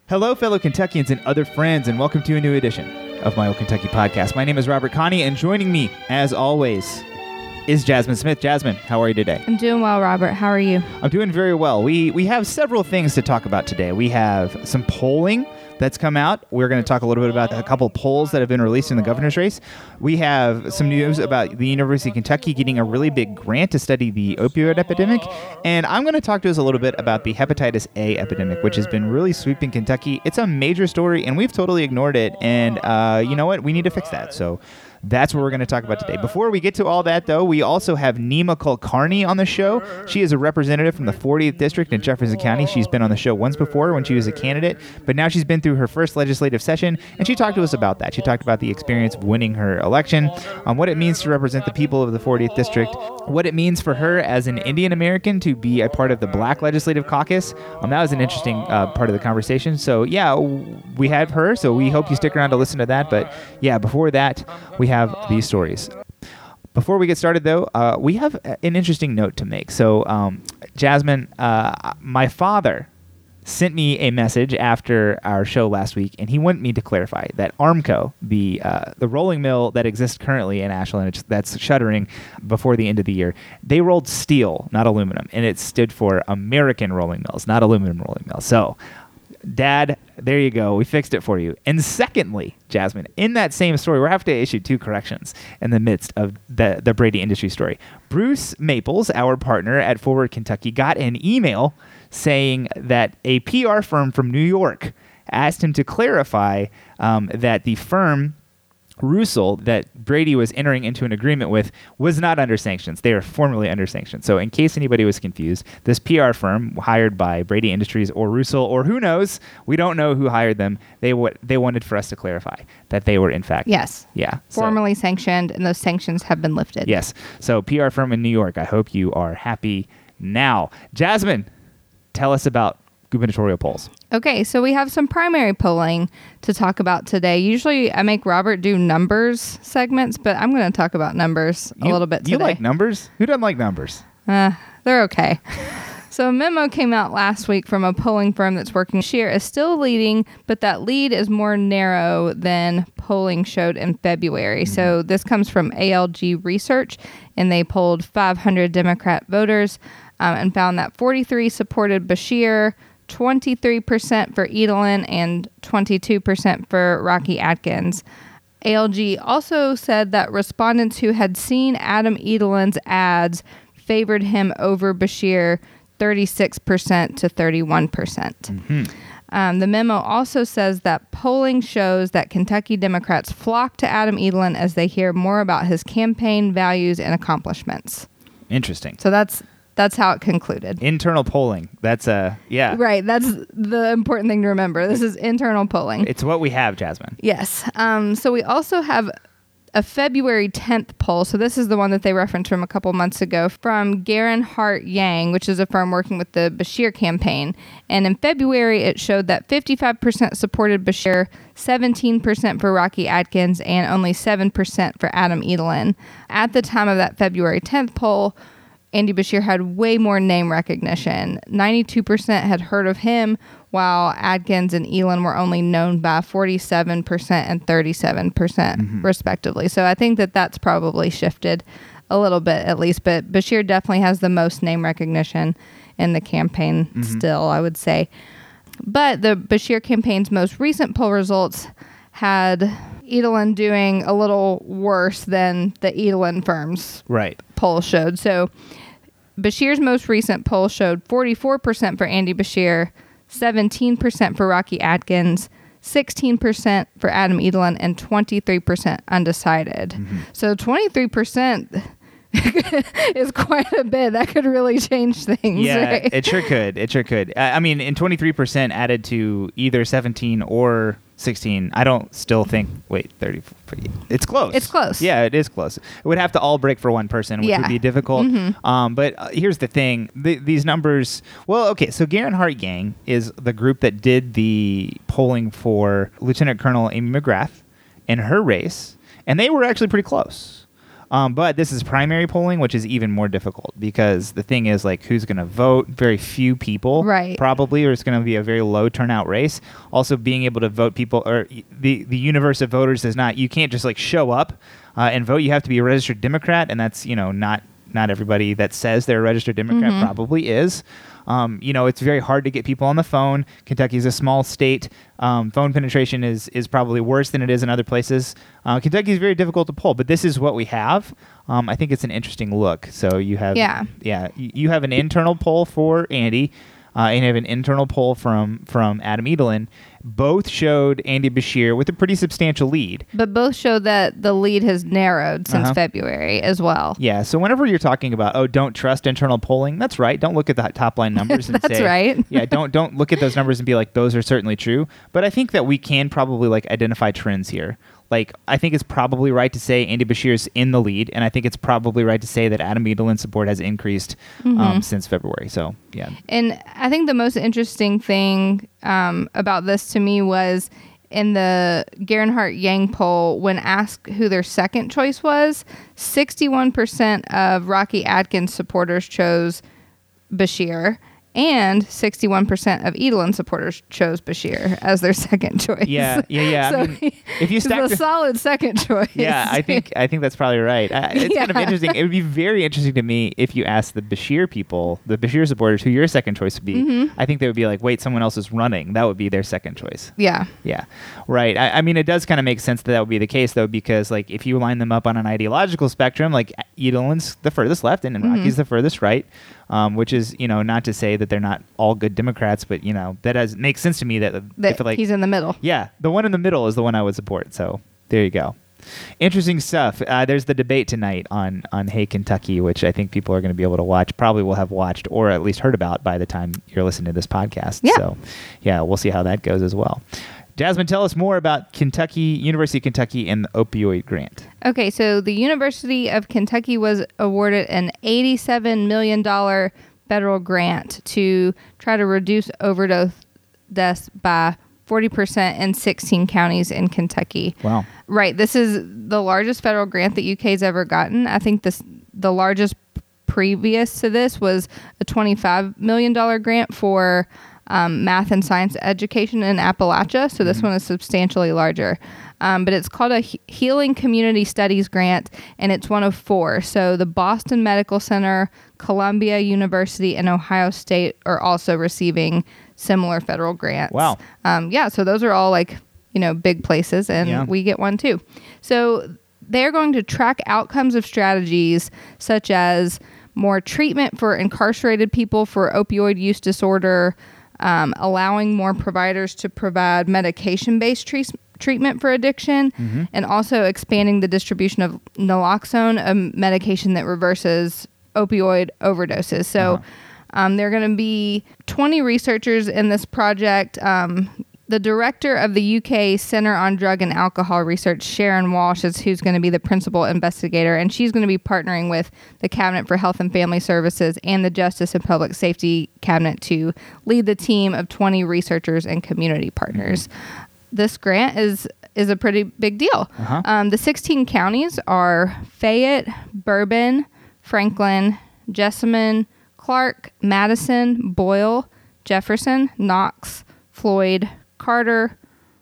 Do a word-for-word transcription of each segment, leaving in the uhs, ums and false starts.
Hello, fellow Kentuckians and other friends, and welcome to a new edition of my Old Kentucky podcast. My name is Robert Connie, and joining me, as always, is Jasmine Smith. Jasmine, how are you today? I'm doing well, Robert. How are you? I'm doing very well. We we have several things to talk about today. We have some polling that's come out. We're going to talk a little bit about a couple polls that have been released in the governor's race. We have some news about the University of Kentucky getting a really big grant to study the opioid epidemic. And I'm going to talk to us a little bit about the hepatitis A epidemic, which has been really sweeping Kentucky. It's a major story, and we've totally ignored it. And uh, you know what? We need to fix that. So that's what we're going to talk about today. Before we get to all that, though, we also have Nima Kulkarni on the show. She is a representative from the fortieth District in Jefferson County. She's been on the show once before when she was a candidate, but now she's been through her first legislative session, and she talked to us about that. She talked about the experience of winning her election, um, what it means to represent the people of the fortieth District, what it means for her as an Indian American to be a part of the Black Legislative Caucus. Um, that was an interesting uh, part of the conversation. So, yeah, we have her, so we hope you stick around to listen to that. But, yeah, before that, we have these stories. Before we get started, though, uh, we have an interesting note to make. So, um, Jasmine, uh, my father sent me a message after our show last week, and he wanted me to clarify that Armco, the uh, the rolling mill that exists currently in Ashland, that's shuttering before the end of the year, they rolled steel, not aluminum, and it stood for American Rolling Mills, not Aluminum Rolling Mills. So, Dad, there you go. We fixed it for you. And secondly, Jasmine, in that same story, we're having to issue two corrections in the midst of the, the Brady Industry story. Bruce Maples, our partner at Forward Kentucky, got an email saying that a P R firm from New York asked him to clarify um, that the firm Russell that Brady was entering into an agreement with was not under sanctions. They are formally under sanctions. So in case anybody was confused, this P R firm hired by Brady Industries or Russell, or who knows, we don't know who hired them, they w- they wanted for us to clarify that they were in fact. Yes. Yeah. Formally so, sanctioned, and those sanctions have been lifted. Yes. So P R firm in New York, I hope you are happy now. Jasmine, tell us about gubernatorial polls. Okay, so we have some primary polling to talk about today. Usually I make Robert do numbers segments, but I'm going to talk about numbers a you, little bit today. You like numbers? Who doesn't like numbers? Uh, they're okay. So a memo came out last week from a polling firm that's working. Scheer is still leading, but that lead is more narrow than polling showed in February. Mm-hmm. So this comes from A L G Research, and they polled five hundred Democrat voters um, and found that forty-three supported Beshear, twenty-three percent for Edelin, and twenty-two percent for Rocky Adkins. A L G also said that respondents who had seen Adam Edelin's ads favored him over Beshear thirty-six percent to thirty-one percent. Mm-hmm. Um, the memo also says that polling shows that Kentucky Democrats flock to Adam Edelin as they hear more about his campaign values and accomplishments. Interesting. So that's That's how it concluded. Internal polling. That's a, yeah. Right. That's the important thing to remember. This is internal polling. It's what we have, Jasmine. Yes. Um, so we also have a February tenth poll. So this is the one that they referenced from a couple months ago from Garin Hart Yang, which is a firm working with the Beshear campaign. And in February, it showed that fifty-five percent supported Beshear, seventeen percent for Rocky Adkins, and only seven percent for Adam Edelin. At the time of that February tenth poll, Andy Beshear had way more name recognition. ninety-two percent had heard of him, while Adkins and Edelin were only known by forty-seven percent and thirty-seven percent, mm-hmm. respectively. So I think that that's probably shifted a little bit, at least. But Beshear definitely has the most name recognition in the campaign mm-hmm. still, I would say. But the Beshear campaign's most recent poll results had Edelin doing a little worse than the Edelin firm's right. poll showed. So Beshear's most recent poll showed forty-four percent for Andy Beshear, seventeen percent for Rocky Adkins, sixteen percent for Adam Edelin, and twenty-three percent undecided. Mm-hmm. So twenty-three percent is quite a bit. That could really change things. Yeah, right? it sure could. It sure could. I, I mean, in twenty-three percent added to either seventeen or sixteen, I don't still think, wait, thirty, it's close. It's close. Yeah, it is close. It would have to all break for one person, which yeah. would be difficult. Mm-hmm. Um, but uh, here's the thing. The, these numbers, well, okay, so Garin Hart Gang is the group that did the polling for Lieutenant Colonel Amy McGrath in her race, and they were actually pretty close. Um, but this is primary polling, which is even more difficult because the thing is, like, who's going to vote? Very few people, right. probably, or it's going to be a very low turnout race. Also, being able to vote people, or the, the universe of voters is not, you can't just, like, show up uh, and vote. You have to be a registered Democrat, and that's, you know, not, not everybody that says they're a registered Democrat mm-hmm. probably is. Um, you know, it's very hard to get people on the phone. Kentucky is a small state. Um, phone penetration is is probably worse than it is in other places. Uh, Kentucky is very difficult to poll, but this is what we have. Um, I think it's an interesting look. So you have, yeah, yeah, you have an internal poll for Andy, uh, and you have an internal poll from from Adam Edelin. Both showed Andy Beshear with a pretty substantial lead. But both show that the lead has narrowed since uh-huh. February as well. Yeah, so whenever you're talking about, oh, don't trust internal polling, that's right. Don't look at the top line numbers and that's say, right. yeah, don't don't look at those numbers and be like, those are certainly true. But I think that we can probably like identify trends here. Like, I think it's probably right to say Andy Beshear's in the lead, and I think it's probably right to say that Adam Edelin's support has increased mm-hmm. um, since February. So, yeah. And I think the most interesting thing um, about this to me was in the Gerhardt-Yang poll, when asked who their second choice was, sixty-one percent of Rocky Adkins supporters chose Beshear. And sixty-one percent of Edelin supporters chose Beshear as their second choice. Yeah, yeah, yeah. So I mean, if you stack it's a the, solid second choice. Yeah, I think I think that's probably right. Uh, it's yeah. kind of interesting. It would be very interesting to me if you asked the Beshear people, the Beshear supporters, who your second choice would be. Mm-hmm. I think they would be like, wait, someone else is running. That would be their second choice. Yeah. Yeah, right. I, I mean, it does kind of make sense that that would be the case, though, because like if you line them up on an ideological spectrum, like Edelin's the furthest left and, and mm-hmm. Rocky's the furthest right. Um, which is, you know, not to say that they're not all good Democrats, but, you know, that does makes sense to me that, that if, like, he's in the middle. Yeah, the one in the middle is the one I would support. So there you go. Interesting stuff. Uh, there's the debate tonight on, on Hey Kentucky, which I think people are going to be able to watch, probably will have watched or at least heard about by the time you're listening to this podcast. Yeah. So, yeah, we'll see how that goes as well. Jasmine, tell us more about Kentucky, University of Kentucky, and the opioid grant. Okay, so the University of Kentucky was awarded an eighty-seven million dollars federal grant to try to reduce overdose deaths by forty percent in sixteen counties in Kentucky. Wow. Right. This is the largest federal grant that U K's ever gotten. I think this the largest previous to this was a twenty-five million dollars grant for Um, math and science education in Appalachia. So this mm-hmm. one is substantially larger. Um, but it's called a he- Healing Community Studies Grant, and it's one of four. So the Boston Medical Center, Columbia University, and Ohio State are also receiving similar federal grants. Wow. Um, yeah, so those are all like, you know, big places, and yeah. we get one too. So they're going to track outcomes of strategies such as more treatment for incarcerated people for opioid use disorder, Um, allowing more providers to provide medication-based tre- treatment for addiction, mm-hmm. and also expanding the distribution of naloxone, a medication that reverses opioid overdoses. So uh-huh. um, there are going to be twenty researchers in this project. Um, the director of the U K Center on Drug and Alcohol Research, Sharon Walsh, is who's going to be the principal investigator, and she's going to be partnering with the Cabinet for Health and Family Services and the Justice and Public Safety Cabinet to lead the team of twenty researchers and community partners. Mm-hmm. This grant is is a pretty big deal. Uh-huh. Um, the sixteen counties are Fayette, Bourbon, Franklin, Jessamine, Clark, Madison, Boyle, Jefferson, Knox, Floyd, Carter,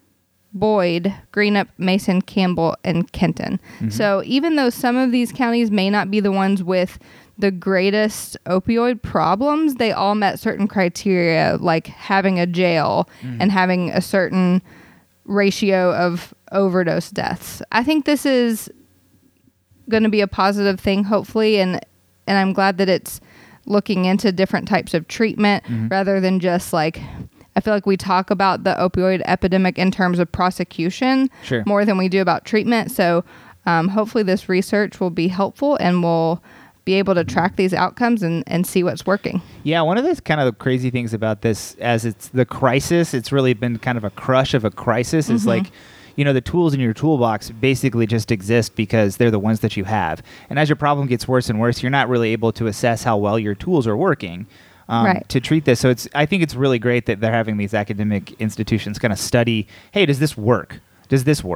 Boyd, Greenup, Mason, Campbell, and Kenton. Mm-hmm. So even though some of these counties may not be the ones with the greatest opioid problems, they all met certain criteria, like having a jail mm. and having a certain ratio of overdose deaths. I think this is going to be a positive thing, hopefully, and and I'm glad that it's looking into different types of treatment mm-hmm. rather than just like, I feel like we talk about the opioid epidemic in terms of prosecution sure. more than we do about treatment. So um, hopefully this research will be helpful and we'll be able to track these outcomes and, and see what's working. Yeah, one of the kind of crazy things about this, as it's the crisis, it's really been kind of a crush of a crisis, mm-hmm. is like, you know, the tools in your toolbox basically just exist because they're the ones that you have. And as your problem gets worse and worse, you're not really able to assess how well your tools are working um, right. to treat this. So it's, I think it's really great that they're having these academic institutions kind of study, hey, does this work? Does this work?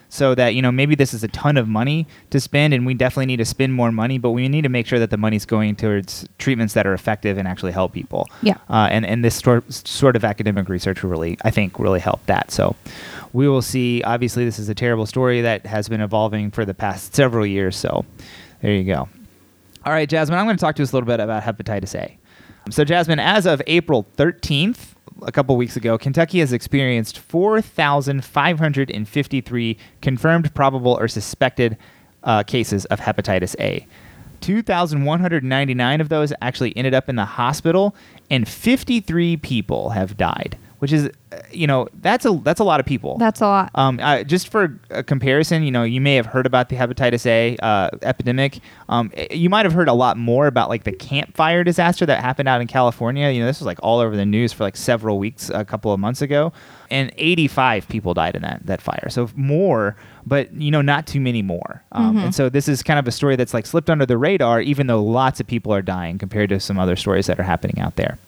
so that, you know, maybe this is a ton of money to spend and we definitely need to spend more money, but we need to make sure that the money's going towards treatments that are effective and actually help people. Yeah. Uh, and, and this sort, sort of academic research will really, I think, really help that. So we will see. Obviously, this is a terrible story that has been evolving for the past several years. So there you go. All right, Jasmine, I'm going to talk to us a little bit about hepatitis A. So, Jasmine, as of April thirteenth, a couple weeks ago, Kentucky has experienced four thousand five hundred fifty-three confirmed, probable, or suspected uh, cases of hepatitis A. two thousand one hundred ninety-nine of those actually ended up in the hospital, and fifty-three people have died, which is, uh, you know, that's a that's a lot of people. That's a lot. Um, uh, just for a comparison, you know, you may have heard about the hepatitis A uh, epidemic. Um, you might have heard a lot more about like the Camp Fire disaster that happened out in California. You know, this was like all over the news for like several weeks a couple of months ago, and eighty-five people died in that that fire. So more, but you know, not too many more. Um, Mm-hmm. And so this is kind of a story that's like slipped under the radar, even though lots of people are dying compared to some other stories that are happening out there.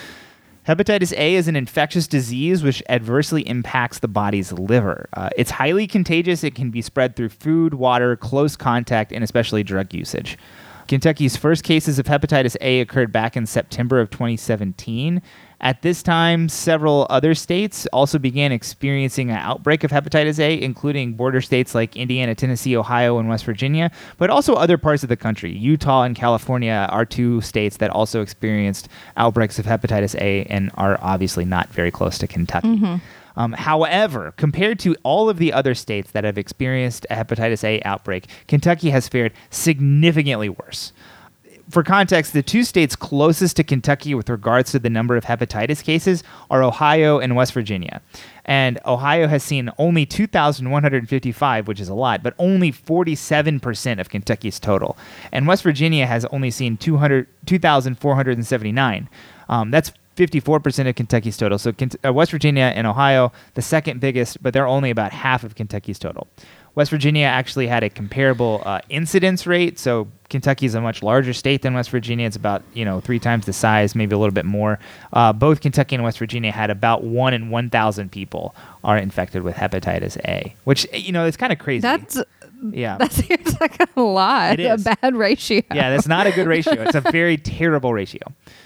Hepatitis A is an infectious disease which adversely impacts the body's liver. Uh, it's highly contagious. It can be spread through food, water, close contact, and especially drug usage. Kentucky's first cases of hepatitis A occurred back in September of twenty seventeen. At this time, several other states also began experiencing an outbreak of hepatitis A, including border states like Indiana, Tennessee, Ohio, and West Virginia, but also other parts of the country. Utah and California are two states that also experienced outbreaks of hepatitis A and are obviously not very close to Kentucky. Mm-hmm. Um, however, compared to all of the other states that have experienced a hepatitis A outbreak, Kentucky has fared significantly worse. For context, the two states closest to Kentucky with regards to the number of hepatitis cases are Ohio and West Virginia. And Ohio has seen only two thousand one hundred fifty-five, which is a lot, but only forty-seven percent of Kentucky's total. And West Virginia has only seen two thousand four hundred seventy-nine. Um, that's fifty-four percent of Kentucky's total. So Kent- uh, West Virginia and Ohio, the second biggest, but they're only about half of Kentucky's total. West Virginia actually had a comparable uh, incidence rate. So Kentucky is a much larger state than West Virginia. It's about, you know, three times the size, maybe a little bit more. Uh, both Kentucky and West Virginia had about one in one thousand people are infected with hepatitis A, which, you know, it's kind of crazy. That's yeah. That seems like a lot. It is. A bad ratio. Yeah, that's not a good ratio. It's a very terrible ratio.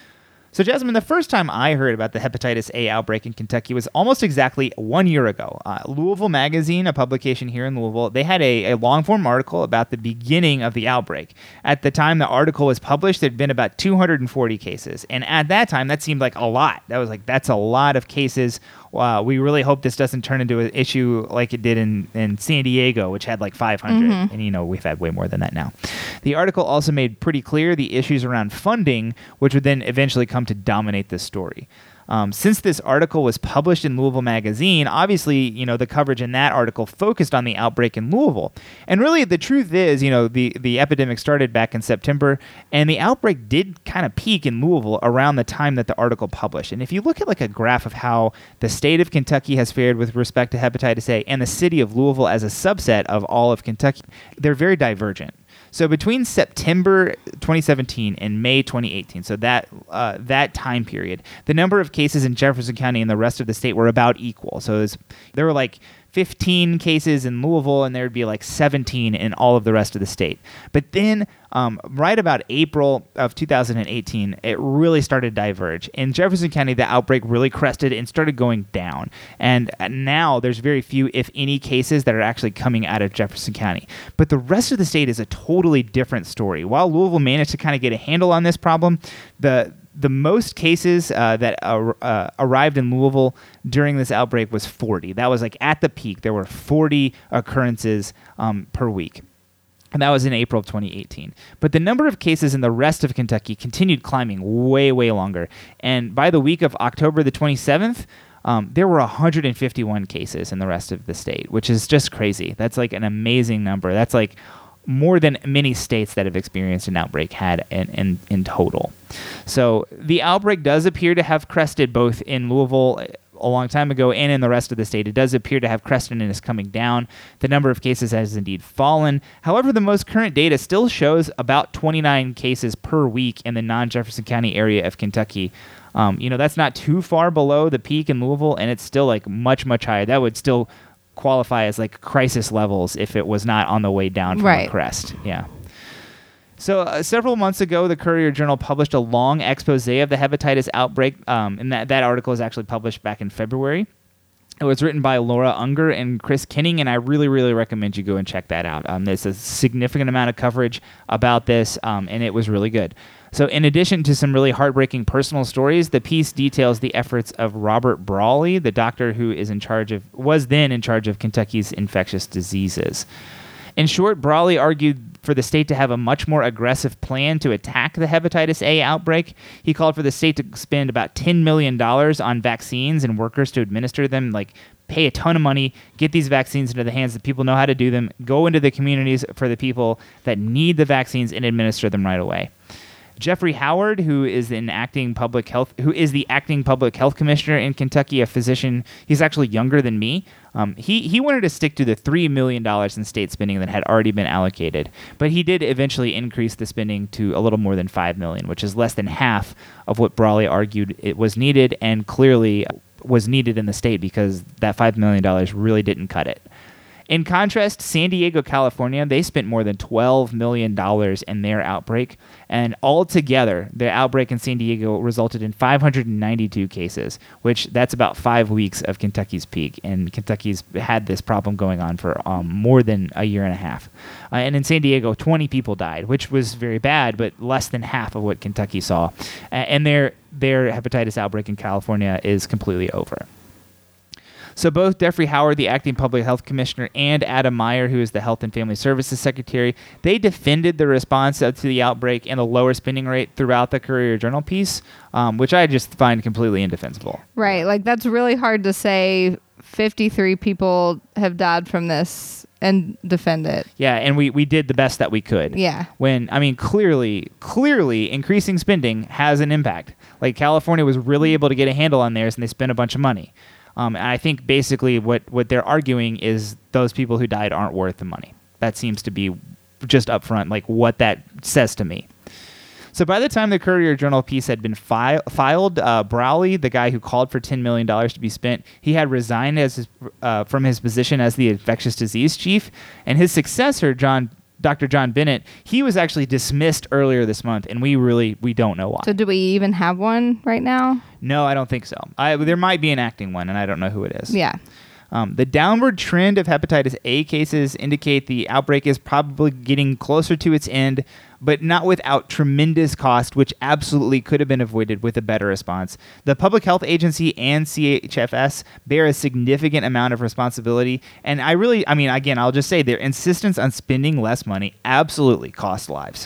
So, Jasmine, the first time I heard about the hepatitis A outbreak in Kentucky was almost exactly one year ago. Uh, Louisville Magazine, a publication here in Louisville, they had a, a long-form article about the beginning of the outbreak. At the time the article was published, there had been about two hundred forty cases. And at that time, that seemed like a lot. That was like, that's a lot of cases. Uh, we really hope this doesn't turn into an issue like it did in, in San Diego, which had like five hundred. Mm-hmm. And, you know, we've had way more than that now. The article also made pretty clear the issues around funding, which would then eventually come to dominate this story. Um, since this article was published in Louisville Magazine, obviously, you know, the coverage in that article focused on the outbreak in Louisville. And really, the truth is, you know, the, the epidemic started back in September, and the outbreak did kind of peak in Louisville around the time that the article published. And if you look at like a graph of how the state of Kentucky has fared with respect to hepatitis A and the city of Louisville as a subset of all of Kentucky, they're very divergent. So between September twenty seventeen and May twenty eighteen, so that uh, that time period, the number of cases in Jefferson County and the rest of the state were about equal. So it was, there were like fifteen cases in Louisville, and there would be like seventeen in all of the rest of the state. But then um, right about April of two thousand eighteen, it really started to diverge. In Jefferson County, the outbreak really crested and started going down. And now there's very few, if any, cases that are actually coming out of Jefferson County. But the rest of the state is a totally different story. While Louisville managed to kind of get a handle on this problem, the The most cases uh, that uh, uh, arrived in Louisville during this outbreak was forty. That was like at the peak. There were forty occurrences um, per week. And that was in April of twenty eighteen. But the number of cases in the rest of Kentucky continued climbing way, way longer. And by the week of October the twenty-seventh, um, there were one hundred fifty-one cases in the rest of the state, which is just crazy. That's like an amazing number. That's like more than many states that have experienced an outbreak had in, in, in total. So the outbreak does appear to have crested both in Louisville a long time ago and in the rest of the state. It does appear to have crested and is coming down. The number of cases has indeed fallen. However, the most current data still shows about twenty-nine cases per week in the non-Jefferson County area of Kentucky. Um, you know, that's not too far below the peak in Louisville, and it's still like much, much higher. That would still qualify as like crisis levels if it was not on the way down from Right. a crest. Yeah. So uh, several months ago, the Courier-Journal published a long expose of the hepatitis outbreak, um, and that, that article was actually published back in February. It was written by Laura Unger and Chris Kinning, and I really, really recommend you go and check that out. Um, there's a significant amount of coverage about this, um, and it was really good. So in addition to some really heartbreaking personal stories, the piece details the efforts of Robert Brawley, the doctor who is in charge of was then in charge of Kentucky's infectious diseases. In short, Brawley argued for the state to have a much more aggressive plan to attack the hepatitis A outbreak. He called for the state to spend about ten million dollars on vaccines and workers to administer them, like pay a ton of money, get these vaccines into the hands that people know how to do them, go into the communities for the people that need the vaccines and administer them right away. Jeffrey Howard, who is an acting public health, who is the acting public health commissioner in Kentucky, a physician. He's actually younger than me. Um, he he wanted to stick to the three million dollars in state spending that had already been allocated, but he did eventually increase the spending to a little more than five million dollars, which is less than half of what Brawley argued it was needed, and clearly was needed in the state because that five million dollars really didn't cut it. In contrast, San Diego, California, they spent more than twelve million dollars in their outbreak, and altogether, the outbreak in San Diego resulted in five hundred ninety-two cases, which that's about five weeks of Kentucky's peak, and Kentucky's had this problem going on for um, more than a year and a half. Uh, and in San Diego, twenty people died, which was very bad, but less than half of what Kentucky saw. Uh, and their, their hepatitis outbreak in California is completely over. So both Jeffrey Howard, the acting public health commissioner, and Adam Meyer, who is the Health and Family Services secretary, they defended the response to the outbreak and the lower spending rate throughout the Courier-Journal piece, um, which I just find completely indefensible. Right. Like, that's really hard to say fifty-three people have died from this and defend it. Yeah, and we, we did the best that we could. Yeah. When, I mean, clearly, clearly increasing spending has an impact. Like, California was really able to get a handle on theirs, and they spent a bunch of money. Um, and I think basically what, what they're arguing is those people who died aren't worth the money. That seems to be just upfront, like what that says to me. So by the time the Courier-Journal piece had been fi- filed, uh, Brawley, the guy who called for ten million dollars to be spent, he had resigned as his, uh, from his position as the infectious disease chief, and his successor, John Doctor John Bennett, he was actually dismissed earlier this month, and we really we don't know why. So do we even have one right now? No, I don't think so. I, there might be an acting one, and I don't know who it is. Yeah. Um, the downward trend of hepatitis A cases indicate the outbreak is probably getting closer to its end, but not without tremendous cost, which absolutely could have been avoided with a better response. The Public Health Agency and C H F S bear a significant amount of responsibility, and I really, I mean, again, I'll just say their insistence on spending less money absolutely cost lives.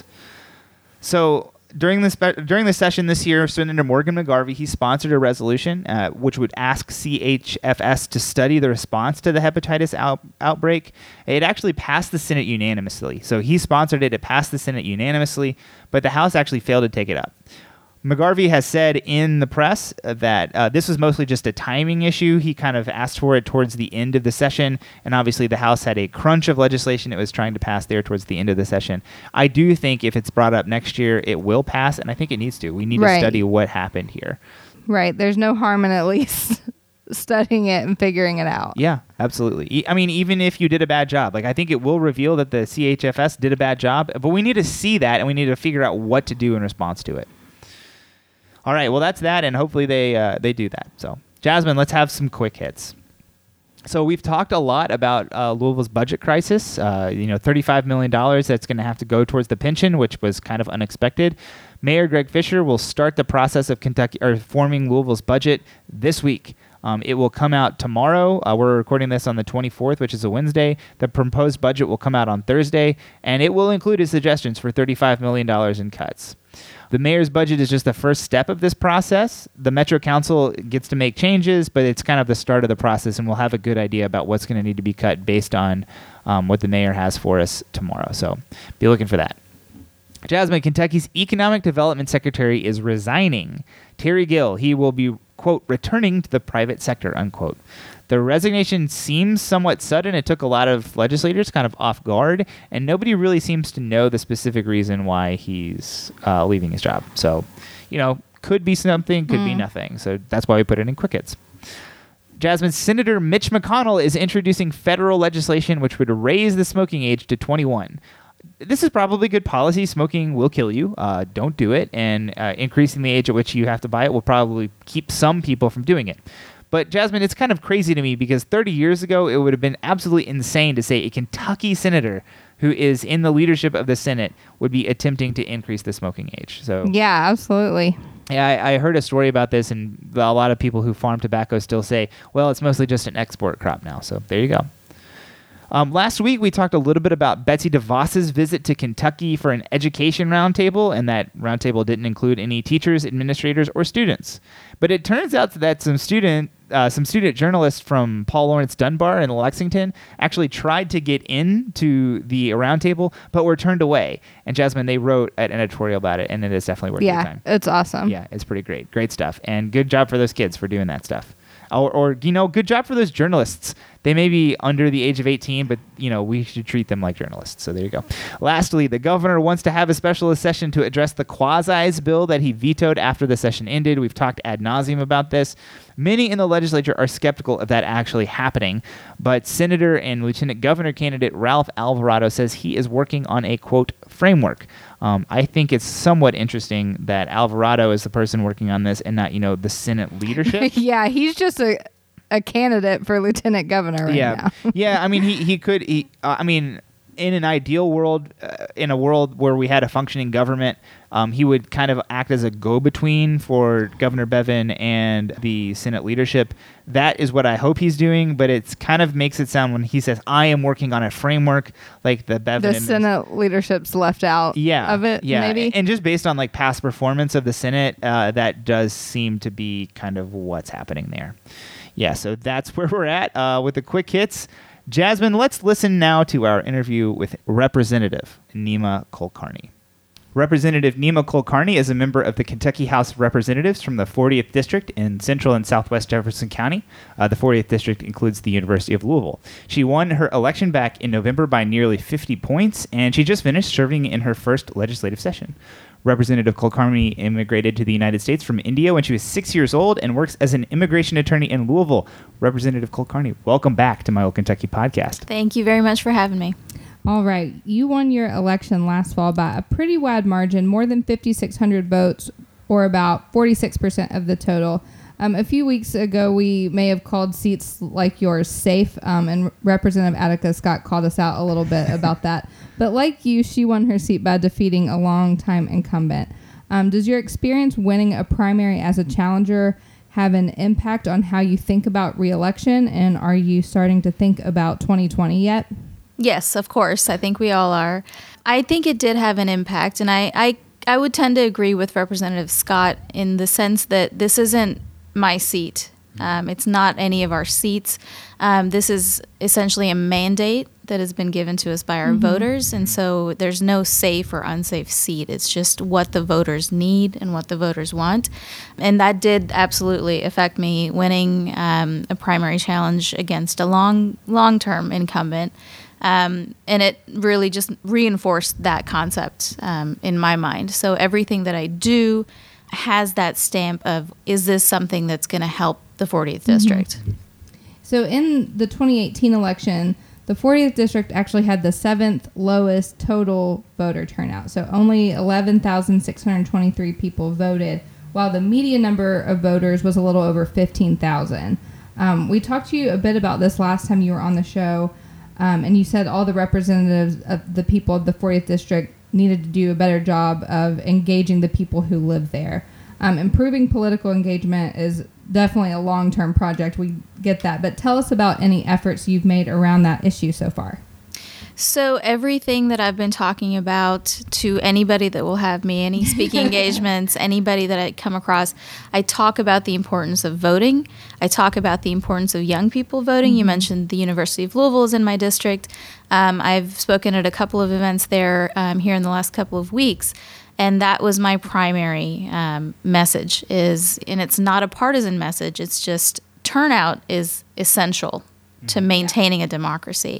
So during this during the session this year, Senator Morgan McGarvey, he sponsored a resolution uh, which would ask C H F S to study the response to the hepatitis out, outbreak. It actually passed the Senate unanimously. So he sponsored it. It passed the Senate unanimously, but the House actually failed to take it up. McGarvey has said in the press that uh, this was mostly just a timing issue. He kind of asked for it towards the end of the session, and obviously the House had a crunch of legislation it was trying to pass there towards the end of the session. I do think if it's brought up next year, it will pass, and I think it needs to. We need Right. to study what happened here. Right. There's no harm in at least studying it and figuring it out. Yeah, absolutely. E- I mean, even if you did a bad job, like I think it will reveal that the C H F S did a bad job, but we need to see that, and we need to figure out what to do in response to it. All right, well, that's that, and hopefully they uh, they do that. So, Jasmine, let's have some quick hits. So we've talked a lot about uh, Louisville's budget crisis. Uh, you know, thirty-five million dollars that's going to have to go towards the pension, which was kind of unexpected. Mayor Greg Fisher will start the process of Kentucky or forming Louisville's budget this week. Um, it will come out tomorrow. Uh, we're recording this on the twenty-fourth, which is a Wednesday. The proposed budget will come out on Thursday, and it will include his suggestions for thirty-five million dollars in cuts. The mayor's budget is just the first step of this process. The Metro Council gets to make changes, but it's kind of the start of the process, and we'll have a good idea about what's going to need to be cut based on um, what the mayor has for us tomorrow. So be looking for that. Jasmine, Kentucky's Economic Development Secretary is resigning. Terry Gill, he will be, quote, returning to the private sector, unquote. The resignation seems somewhat sudden. It took a lot of legislators kind of off guard, and nobody really seems to know the specific reason why he's uh, leaving his job. So, you know, could be something, could mm. be nothing. So that's why we put it in quick hits. Jasmine, Senator Mitch McConnell is introducing federal legislation which would raise the smoking age to twenty-one. This is probably good policy. Smoking will kill you. Uh, don't do it. And uh, increasing the age at which you have to buy it will probably keep some people from doing it. But Jasmine, it's kind of crazy to me because thirty years ago, it would have been absolutely insane to say a Kentucky senator who is in the leadership of the Senate would be attempting to increase the smoking age. So yeah, absolutely. Yeah, I, I heard a story about this, and a lot of people who farm tobacco still say, well, it's mostly just an export crop now. So there you go. Um, last week, we talked a little bit about Betsy DeVos's visit to Kentucky for an education roundtable, and that roundtable didn't include any teachers, administrators, or students. But it turns out that some student, uh, some student journalists from Paul Laurence Dunbar in Lexington actually tried to get into the roundtable, but were turned away. And Jasmine, they wrote an editorial about it, and it is definitely worth your Yeah, time. it's awesome. Yeah, it's pretty great. Great stuff. And good job for those kids for doing that stuff. Or, or, you know, good job for those journalists. They may be under the age of eighteen, but, you know, we should treat them like journalists. So there you go. Lastly, the governor wants to have a special session to address the quasis bill that he vetoed after the session ended. We've talked ad nauseum about this. Many in the legislature are skeptical of that actually happening, but Senator and Lieutenant Governor candidate Ralph Alvarado says he is working on a, quote, framework. Um, I think it's somewhat interesting that Alvarado is the person working on this and not, you know, the Senate leadership. Yeah, he's just a a candidate for lieutenant governor right yeah. now. yeah, I mean, he, he could, he, uh, I mean, in an ideal world, uh, in a world where we had a functioning government, um, he would kind of act as a go-between for Governor Bevin and the Senate leadership. That is what I hope he's doing, but it's kind of makes it sound when he says, I am working on a framework, like the Bevin. The Senate leadership's left out yeah, of it, yeah. maybe? And just based on like past performance of the Senate, uh, that does seem to be kind of what's happening there. Yeah, so that's where we're at uh, with the quick hits. Jasmine, let's listen now to our interview with Representative Nima Kulkarni. Representative Nima Kulkarni is a member of the Kentucky House of Representatives from the fortieth District in Central and Southwest Jefferson County. Uh, the fortieth District includes the University of Louisville. She won her election back in November by nearly fifty points, and she just finished serving in her first legislative session. Representative Kulkarni immigrated to the United States from India when she was six years old and works as an immigration attorney in Louisville. Representative Kulkarni, welcome back to My Old Kentucky podcast. Thank you very much for having me. All right. You won your election last fall by a pretty wide margin, more than fifty-six hundred votes, or about forty-six percent of the total. Um, a few weeks ago, we may have called seats like yours safe, um, and Representative Attica Scott called us out a little bit about that. But like you, she won her seat by defeating a longtime incumbent. Um, does your experience winning a primary as a challenger have an impact on how you think about re-election, and are you starting to think about twenty twenty yet? Yes, of course. I think we all are. I think it did have an impact, and I, I, I would tend to agree with Representative Scott in the sense that this isn't my seat. Um, it's not any of our seats. Um, this is essentially a mandate that has been given to us by our mm-hmm. voters, and so there's no safe or unsafe seat. It's just what the voters need and what the voters want. And that did absolutely affect me winning um, a primary challenge against a long, long-term incumbent. Um, and it really just reinforced that concept um, in my mind. So everything that I do has that stamp of, is this something that's going to help the fortieth mm-hmm. District? So in the twenty eighteen election, the fortieth District actually had the seventh lowest total voter turnout. So only eleven thousand six hundred twenty-three people voted, while the median number of voters was a little over fifteen thousand. Um, we talked to you a bit about this last time you were on the show, um, and you said all the representatives of the people of the fortieth District needed to do a better job of engaging the people who live there. Um, improving political engagement is definitely a long-term project. We get that. But tell us about any efforts you've made around that issue so far. So everything that I've been talking about to anybody that will have me, any speaking engagements, anybody that I come across, I talk about the importance of voting. I talk about the importance of young people voting. Mm-hmm. You mentioned the University of Louisville is in my district. Um, I've spoken at a couple of events there um, here in the last couple of weeks. And that was my primary um, message is, and it's not a partisan message, it's just turnout is essential to maintaining a democracy.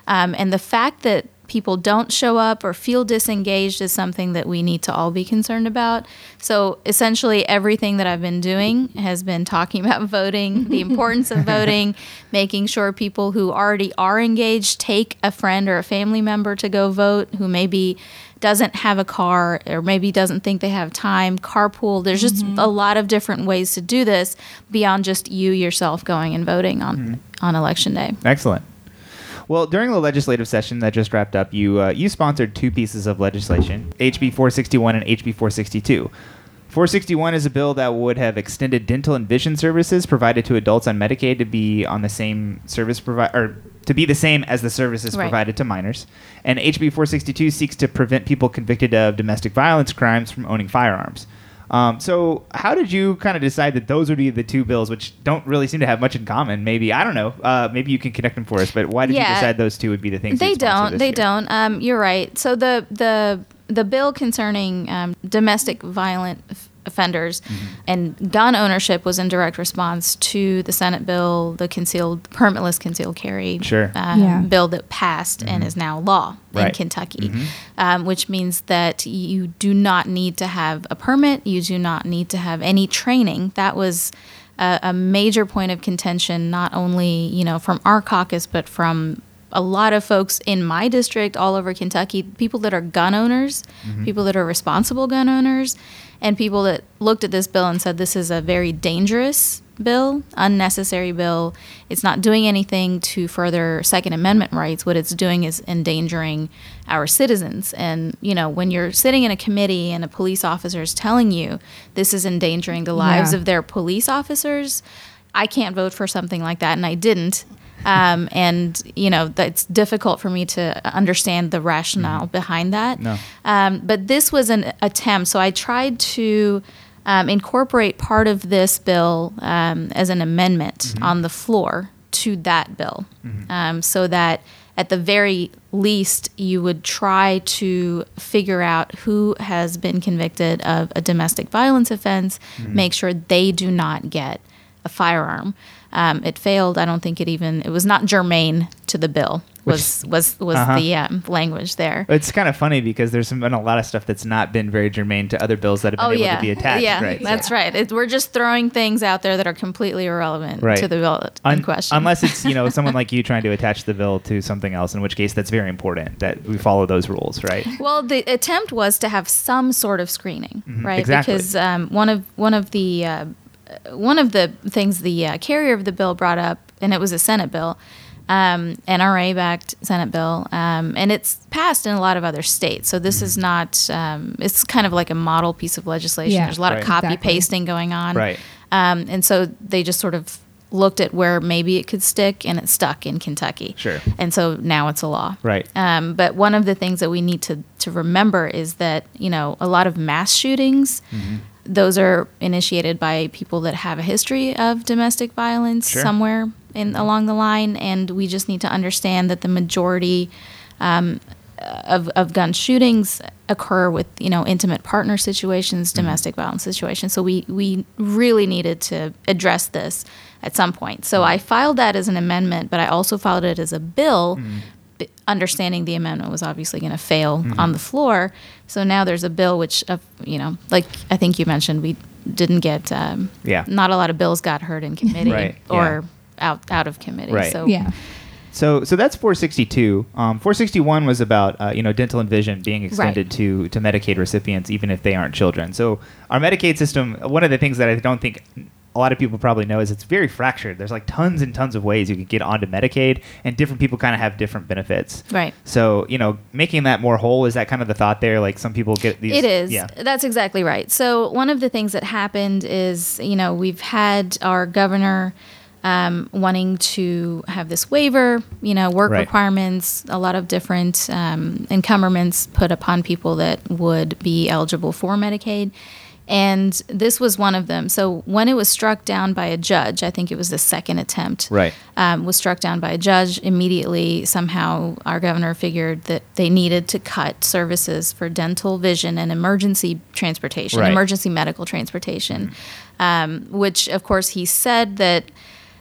Um, and the fact that people don't show up or feel disengaged is something that we need to all be concerned about. So essentially everything that I've been doing has been talking about voting, the importance of voting, making sure people who already are engaged take a friend or a family member to go vote who maybe doesn't have a car or maybe doesn't think they have time, carpool. There's just mm-hmm. a lot of different ways to do this beyond just you yourself going and voting on, mm-hmm. on election day. Excellent. Well, during the legislative session that just wrapped up, you uh, you sponsored two pieces of legislation, H B four sixty-one and H B four sixty-two. four sixty-one is a bill that would have extended dental and vision services provided to adults on Medicaid to be on the same service provi- or to be the same as the services right. provided to minors. And H B four sixty-two seeks to prevent people convicted of domestic violence crimes from owning firearms. Um, so how did you kind of decide that those would be the two bills, which don't really seem to have much in common? Maybe, I don't know. Uh, maybe you can connect them for us, but why did yeah, you decide those two would be the things They you'd sponsor don't. this They year? don't. Um, you're right. So the the the bill concerning um, domestic violent f- offenders mm-hmm. and gun ownership was in direct response to the Senate bill, the concealed permitless concealed carry sure. um, Yeah. bill that passed mm-hmm. and is now law right. in Kentucky, mm-hmm. um, which means that you do not need to have a permit. You do not need to have any training. That was a, a major point of contention, not only you know from our caucus, but from a lot of folks in my district all over Kentucky, people that are gun owners, mm-hmm. people that are responsible gun owners, and people that looked at this bill and said this is a very dangerous bill, unnecessary bill. It's not doing anything to further Second Amendment rights. What it's doing is endangering our citizens. And, you know, when you're sitting in a committee and a police officer is telling you this is endangering the lives Yeah. of their police officers, I can't vote for something like that, and I didn't. Um, and, you know, it's difficult for me to understand the rationale mm-hmm. behind that. No. Um, but this was an attempt. So I tried to um, incorporate part of this bill um, as an amendment mm-hmm. on the floor to that bill mm-hmm. um, so that at the very least you would try to figure out who has been convicted of a domestic violence offense, mm-hmm. make sure they do not get a firearm. Um, it failed. I don't think it even, it was not germane to the bill, was Which, was, was uh-huh. the um, language there. It's kind of funny because there's been a lot of stuff that's not been very germane to other bills that have been oh, able yeah. to be attached. Yeah, right? that's so. right. It, we're just throwing things out there that are completely irrelevant right. to the bill in Un- question. Unless it's, you know, someone like you trying to attach the bill to something else, in which case that's very important that we follow those rules, right? Well, the attempt was to have some sort of screening, mm-hmm. right? Exactly. Because um, one of one of the uh, one of the things the uh, carrier of the bill brought up, and it was a Senate bill, um, N R A-backed Senate bill, um, and it's passed in a lot of other states. So this mm-hmm. is not, um, it's kind of like a model piece of legislation. Yeah. There's a lot right. of copy Exactly. pasting going on. Right. Um, and so they just sort of looked at where maybe it could stick, and it stuck in Kentucky. Sure. And so now it's a law. Right. Um, but one of the things that we need to, to remember is that, you know, a lot of mass shootings, mm-hmm. those are initiated by people that have a history of domestic violence sure. somewhere in along the line, and we just need to understand that the majority um, of, of gun shootings occur with, you know, intimate partner situations, domestic mm-hmm. violence situations. So we, we really needed to address this at some point. So mm-hmm. I filed that as an amendment, but I also filed it as a bill, mm-hmm. b- understanding the amendment was obviously going to fail mm-hmm. on the floor. So now there's a bill which, uh, you know, like I think you mentioned, we didn't get, um, yeah. not a lot of bills got heard in committee right. or yeah. out out of committee. Right. So Yeah. So, so that's four sixty-two. Um, four sixty-one was about uh, you know dental and vision being extended Right. to to Medicaid recipients, even if they aren't children. So, our Medicaid system. One of the things that I don't think a lot of people probably know is it's very fractured. There's like tons and tons of ways you can get onto Medicaid, and different people kind of have different benefits. Right. So, you know, making that more whole, is that kind of the thought there? Like some people get these. It is. Yeah. That's exactly right. So one of the things that happened is, you know, we've had our governor um, wanting to have this waiver, you know, work Right. requirements, a lot of different um, encumberments put upon people that would be eligible for Medicaid. And this was one of them. So when it was struck down by a judge, I think it was the second attempt, Right. um, was struck down by a judge. Immediately, somehow, our governor figured that they needed to cut services for dental, vision, and emergency transportation, Right. emergency medical transportation, um, which, of course, he said that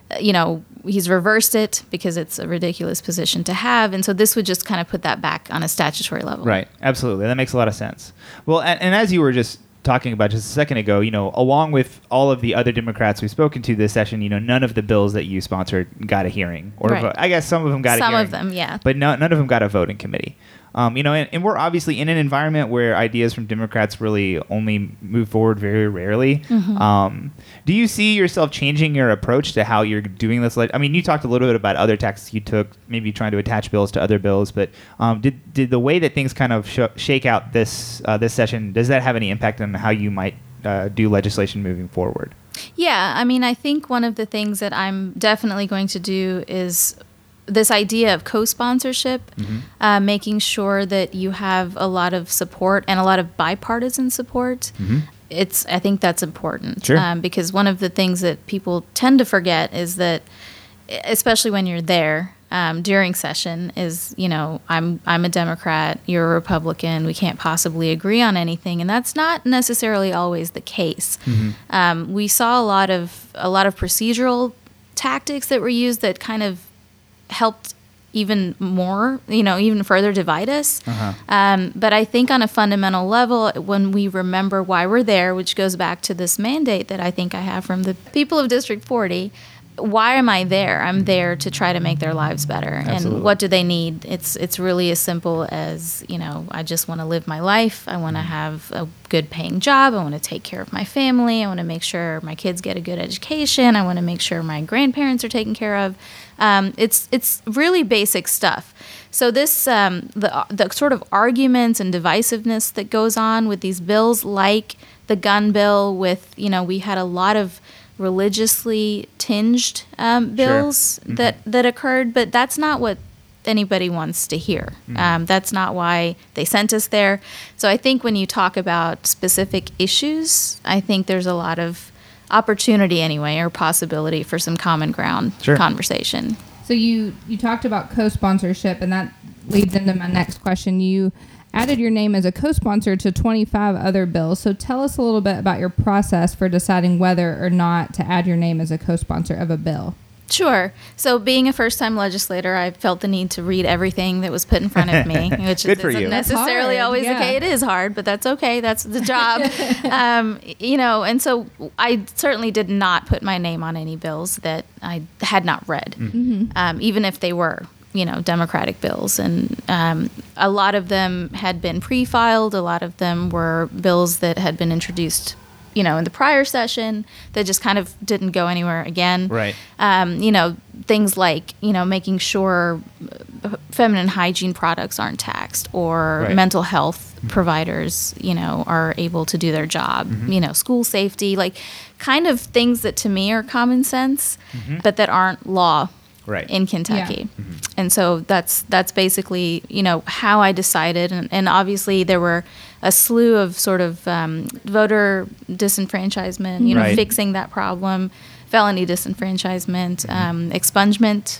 you know, he's reversed it because it's a ridiculous position to have. And so this would just kind of put that back on a statutory level. Right. Absolutely. That makes a lot of sense. Well, and, and as you were just talking about just a second ago, you know, along with all of the other Democrats we've spoken to this session, you know, none of the bills that you sponsored got a hearing. Or Right. a vote. I guess some of them got Some a hearing. of them, yeah. But no, none of them got a vote in committee. Um, you know, and, and we're obviously in an environment where ideas from Democrats really only move forward very rarely. Mm-hmm. Um, do you see yourself changing your approach to how you're doing this? I mean, you talked a little bit about other tactics you took, maybe trying to attach bills to other bills, but um, did did the way that things kind of sh- shake out this uh, this session, does that have any impact on how you might uh, do legislation moving forward? Yeah, I mean, I think one of the things that I'm definitely going to do is this idea of co-sponsorship, Mm-hmm. uh, making sure that you have a lot of support and a lot of bipartisan support. Mm-hmm. It's I think that's important. Sure. Um, because one of the things that people tend to forget is that, especially when you're there um, during session, is, you know, I'm I'm a Democrat, you're a Republican, we can't possibly agree on anything, and that's not necessarily always the case. Mm-hmm. Um, we saw a lot of a lot of procedural tactics that were used that kind of helped even more, you know, even further divide us. Uh-huh. Um, but I think on a fundamental level, when we remember why we're there, which goes back to this mandate that I think I have from the people of District forty, why am I there? I'm there to try to make their lives better. Absolutely. And what do they need? It's it's really as simple as, you know, I just want to live my life. I want to have a good paying job. I want to take care of my family. I want to make sure my kids get a good education. I want to make sure my grandparents are taken care of. Um, it's it's really basic stuff. So this um, the the sort of arguments and divisiveness that goes on with these bills, like the gun bill, with, you know, we had a lot of religiously tinged um, bills Sure. Mm-hmm. that that occurred, but that's not what anybody wants to hear. Mm-hmm. Um, that's not why they sent us there. So I think when you talk about specific issues, I think there's a lot of opportunity anyway, or possibility for some common ground Sure. conversation. So you you talked about co-sponsorship, and that leads into my next question. You added your name as a co-sponsor to twenty-five other bills. So tell us a little bit about your process for deciding whether or not to add your name as a co-sponsor of a bill. Sure. So being a first-time legislator, I felt the need to read everything that was put in front of me, which Good for isn't you. That's necessarily hard, always yeah. the case. It is hard, but that's okay. That's the job. um, you know, and so I certainly did not put my name on any bills that I had not read, Mm-hmm. um, even if they were, you know, Democratic bills. And um, a lot of them had been pre-filed. A lot of them were bills that had been introduced, you know, in the prior session that just kind of didn't go anywhere again. Right. Um, you know, things like, you know, making sure feminine hygiene products aren't taxed, or Right. mental health providers, you know, are able to do their job, Mm-hmm. you know, school safety, like kind of things that to me are common sense, but that aren't law Right. in Kentucky. And so that's that's basically, you know, how I decided. And, and obviously there were a slew of sort of um, voter disenfranchisement, you know, Right. fixing that problem, felony disenfranchisement, um, expungement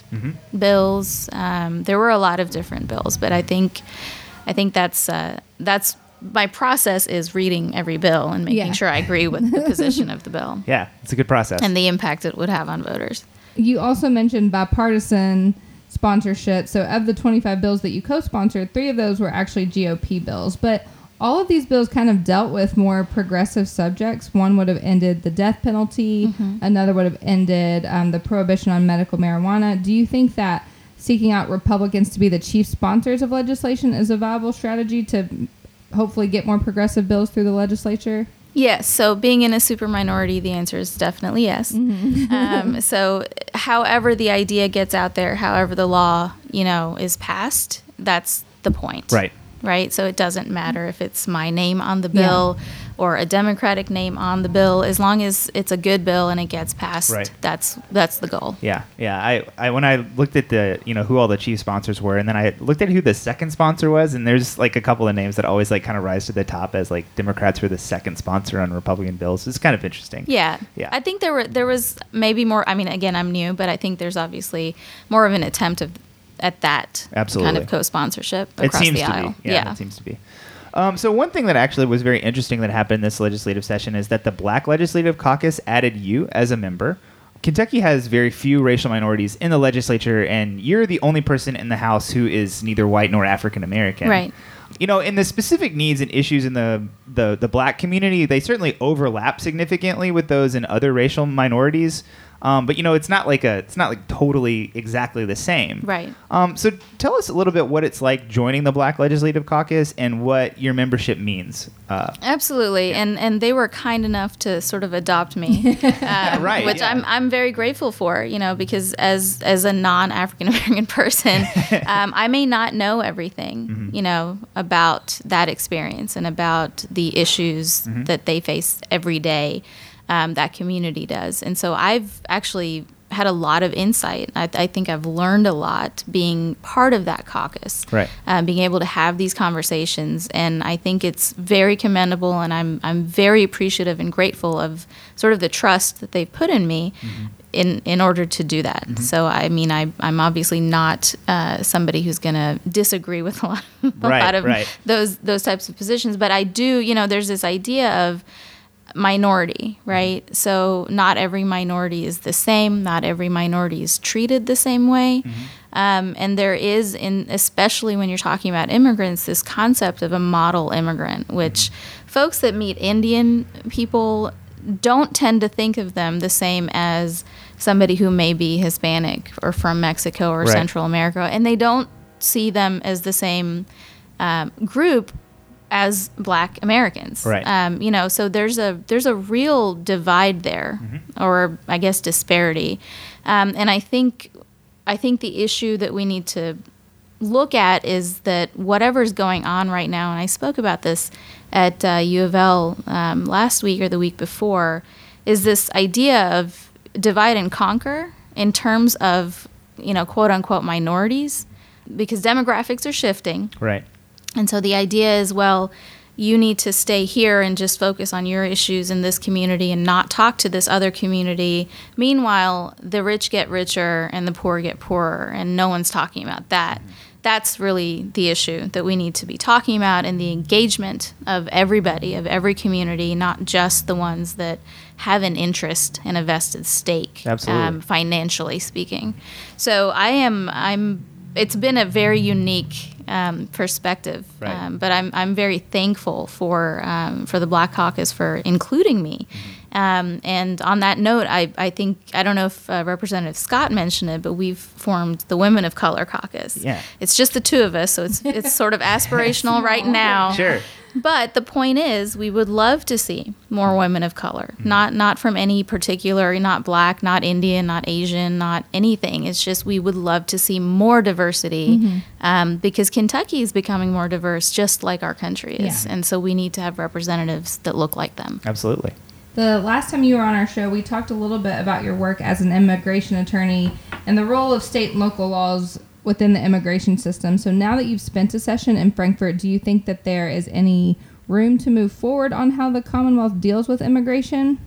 bills. Um, there were a lot of different bills, but I think I think that's uh, that's my process is reading every bill and making Yeah. sure I agree with the position of the bill Yeah, it's a good process. and the impact it would have on voters. You also mentioned bipartisan sponsorship. So of the twenty-five bills that you co-sponsored, three of those were actually G O P bills. But all of these bills kind of dealt with more progressive subjects. One would have ended the death penalty. Another would have ended um, the prohibition on medical marijuana. Do you think that seeking out Republicans to be the chief sponsors of legislation is a viable strategy to hopefully get more progressive bills through the legislature? Yes. So being in a super minority, the answer is definitely yes. um, so however the idea gets out there, however the law, you know, is passed, that's the point. Right. Right. So it doesn't matter if it's my name on the bill or a Democratic name on the bill, as long as it's a good bill and it gets passed. Right. That's that's the goal. Yeah, yeah. I, I when I looked at the you know who all the chief sponsors were, and then I looked at who the second sponsor was, and there's like a couple of names that always like kind of rise to the top as like Democrats were the second sponsor on Republican bills. It's kind of interesting. Yeah. Yeah. I think there were there was maybe more. I mean, again, I'm new, but I think there's obviously more of an attempt of at that Absolutely. kind of co-sponsorship It across seems the to aisle. be. Yeah, it seems to be. Um, so one thing that actually was very interesting that happened this legislative session is that the Black Legislative Caucus added you as a member. Kentucky has very few racial minorities in the legislature, and you're the only person in the House who is neither white nor African American. Right. You know, in the specific needs and issues in the, the, the black community, they certainly overlap significantly with those in other racial minorities. Um, but you know, it's not like a, it's not like totally exactly the same. Right. Um, so tell us a little bit what it's like joining the Black Legislative Caucus and what your membership means. Uh, Absolutely, yeah. and and they were kind enough to sort of adopt me, uh, right? Which yeah. I'm I'm very grateful for. You know, because as as a non African American person, um, I may not know everything. Mm-hmm. You know, about that experience and about the issues mm-hmm. that they face every day. Um, that community does. And so I've actually had a lot of insight. I, I think I've learned a lot being part of that caucus, right. um, being able to have these conversations. And I think it's very commendable, and I'm I'm very appreciative and grateful of sort of the trust that they've put in me mm-hmm. in, in order to do that. Mm-hmm. So, I mean, I, I'm obviously not uh, somebody who's going to disagree with a lot, a right, lot of right. those those types of positions. But I do, you know, there's this idea of minority, right? So not every minority is the same. Not every minority is treated the same way. Mm-hmm. Um, and there is, in especially when you're talking about immigrants, this concept of a model immigrant, which mm-hmm. folks that meet Indian people don't tend to think of them the same as somebody who may be Hispanic or from Mexico or right. Central America. And they don't see them as the same um, group as Black Americans, right? Um, you know, so there's a there's a real divide there, mm-hmm. or I guess disparity, um, and I think I think the issue that we need to look at is that whatever's going on right now, and I spoke about this at uh, U of L um, last week or the week before, is this idea of divide and conquer in terms of, you know, quote unquote minorities, because demographics are shifting, right? And so the idea is, well, you need to stay here and just focus on your issues in this community and not talk to this other community. Meanwhile, the rich get richer and the poor get poorer, and no one's talking about that. Mm-hmm. That's really the issue that we need to be talking about, and the engagement of everybody, of every community, not just the ones that have an interest and a vested stake, Absolutely. Um, financially speaking. So I am, I'm, it's been a very unique Um, perspective, right. um, but I'm I'm very thankful for um, for the Black Caucus for including me. Mm-hmm. Um, and on that note, I I think I don't know if uh, Representative Scott mentioned it, but we've formed the Women of Color Caucus. Yeah, it's just the two of us, so it's it's sort of aspirational right now. Sure. But the point is, we would love to see more women of color, mm-hmm. not not from any particular, not Black, not Indian, not Asian, not anything. It's just we would love to see more diversity, mm-hmm. um, because Kentucky is becoming more diverse, just like our country is. Yeah. And so we need to have representatives that look like them. Absolutely. The last time you were on our show, we talked a little bit about your work as an immigration attorney and the role of state and local laws within the immigration system. So now that you've spent a session in Frankfort, do you think that there is any room to move forward on how the Commonwealth deals with immigration?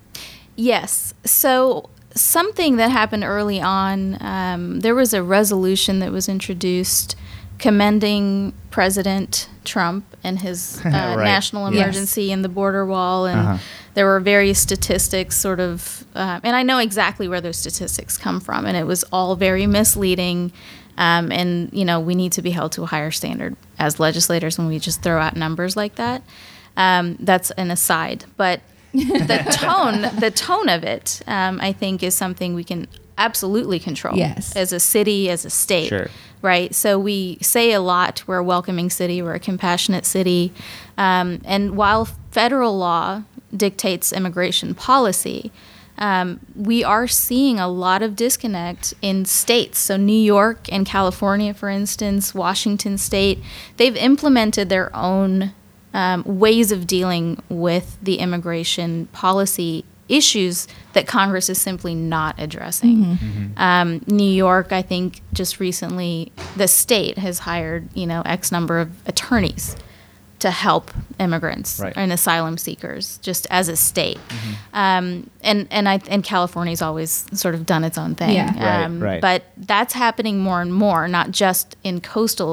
Yes. So something that happened early on, um, there was a resolution that was introduced commending President Trump and his uh, right. national emergency yes. and the border wall. And uh-huh. there were various statistics sort of, uh, and I know exactly where those statistics come from, and it was all very misleading. Um, and, you know, we need to be held to a higher standard as legislators when we just throw out numbers like that. Um, that's an aside. But the tone, the tone of it, um, I think, is something we can absolutely control yes. as a city, as a state. Sure. Right? So we say a lot, we're a welcoming city, we're a compassionate city. Um, and while federal law dictates immigration policy, Um, we are seeing a lot of disconnect in states. So New York and California, for instance, Washington State, they've implemented their own um, ways of dealing with the immigration policy issues that Congress is simply not addressing. Mm-hmm. Mm-hmm. Um, New York, I think, just recently, the state has hired, you know, X number of attorneys to help immigrants right. and asylum seekers, just as a state. Mm-hmm. Um, and and I and California's always sort of done its own thing. Yeah. Right, Um, right. But that's happening more and more, not just in coastal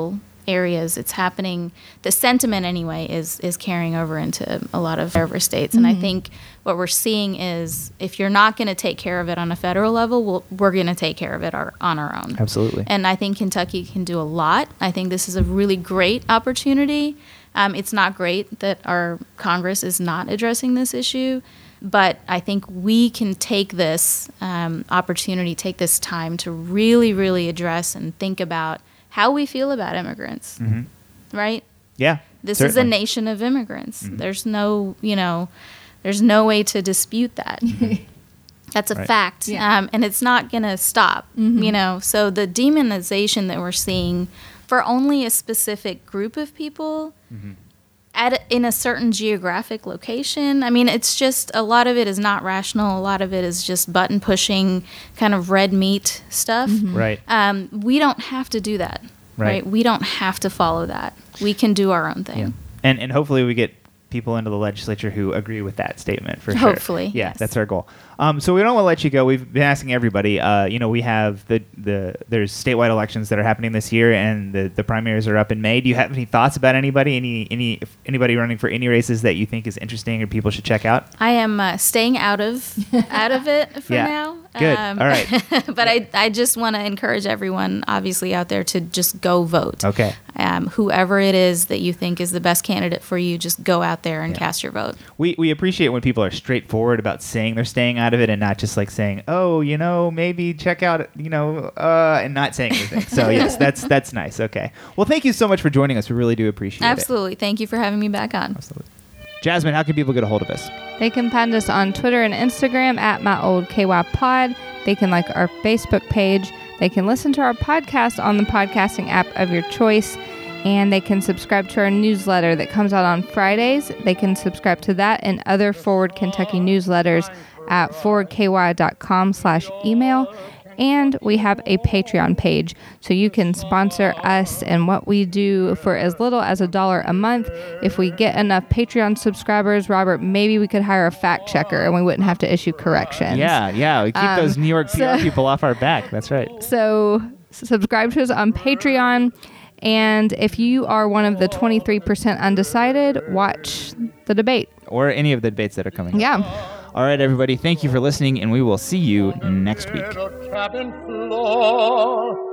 areas. It's happening. The sentiment, anyway, is is carrying over into a lot of river states. And mm-hmm. I think what we're seeing is if you're not going to take care of it on a federal level, we'll, we're going to take care of it our, on our own. Absolutely. And I think Kentucky can do a lot. I think this is a really great opportunity. Um, it's not great that our Congress is not addressing this issue, but I think we can take this um, opportunity, take this time to really, really address and think about how we feel about immigrants, mm-hmm. right? Yeah, This certainly. is a nation of immigrants. Mm-hmm. There's no, you know, there's no way to dispute that. That's a right. fact. Yeah. Um, and it's not going to stop, mm-hmm. you know. So the demonization that we're seeing for only a specific group of people mm-hmm. at a, in a certain geographic location, I mean, it's just a lot of it is not rational. A lot of it is just button pushing, kind of red meat stuff. Mm-hmm. Right. Um, we don't have to do that. Right. right. We don't have to follow that. We can do our own thing. Yeah. And and hopefully we get people into the legislature who agree with that statement for sure. Hopefully. Yeah, yes. that's our goal. Um, so we don't want to let you go. We've been asking everybody. Uh, you know, we have the, the there's statewide elections that are happening this year, and the, the primaries are up in May. Do you have any thoughts about anybody? Any any if anybody running for any races that you think is interesting or people should check out? I am uh, staying out of out of it for yeah. now. Good. Um, All right. But I I just want to encourage everyone, obviously out there, to just go vote. Okay. Um, whoever it is that you think is the best candidate for you, just go out there and yeah. cast your vote. We we appreciate when people are straightforward about saying they're staying out of it and not just like saying, oh, you know, maybe check out, you know, uh, and not saying anything. So yes, that's that's nice. Okay. Well, thank you so much for joining us. We really do appreciate Absolutely. it. Absolutely. Thank you for having me back on. Absolutely. Jasmine, how can people get a hold of us? They can find us on Twitter and Instagram at My Old K Y Pod. They can like our Facebook page. They can listen to our podcast on the podcasting app of your choice. And they can subscribe to our newsletter that comes out on Fridays. They can subscribe to that and other Forward Kentucky newsletters at forwardky.com slash email. And we have a Patreon page, so you can sponsor us and what we do for as little as a dollar a month. If we get enough Patreon subscribers, Robert, maybe we could hire a fact checker and we wouldn't have to issue corrections. Yeah, yeah. We keep um, those New York P R so, people off our back. That's right. So subscribe to us on Patreon. And if you are one of the twenty-three percent undecided, watch the debate. Or any of the debates that are coming up. Yeah. All right, everybody. Thank you for listening, and we will see you next week.